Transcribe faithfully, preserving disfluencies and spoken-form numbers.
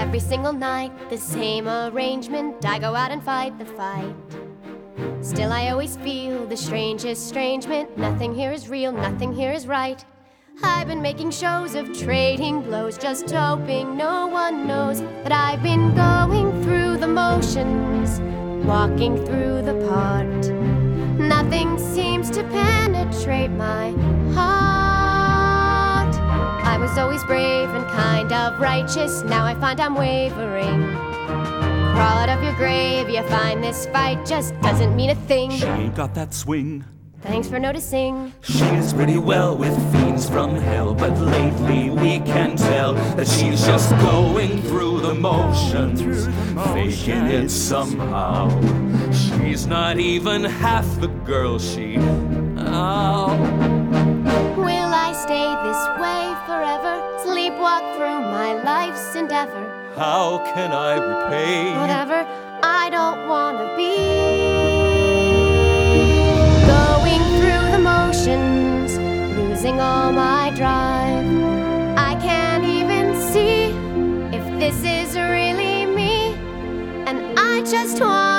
Every single night, the same arrangement. I go out and fight the fight. Still I always feel the strangest estrangement. Nothing here is real, nothing here is right. I've been making shows of trading blows, just hoping no one knows that I've been going through the motions, walking through the part. Nothing seems to penetrate my heart. I was always brave and kind of righteous, now I find I'm wavering. Crawl out of your grave, you find this fight just doesn't mean a thing. She ain't got that swing. Thanks for noticing. She's pretty well with fiends from hell, but lately we can tell that she's just going through the motions, faking it somehow. She's not even half the girl she... Oh. Will I stay this way forever? Sleepwalk through my life's endeavor. How can I repay? Whatever, I don't wanna be going through the motions, losing all my drive. I can't even see if this is really me, and I just want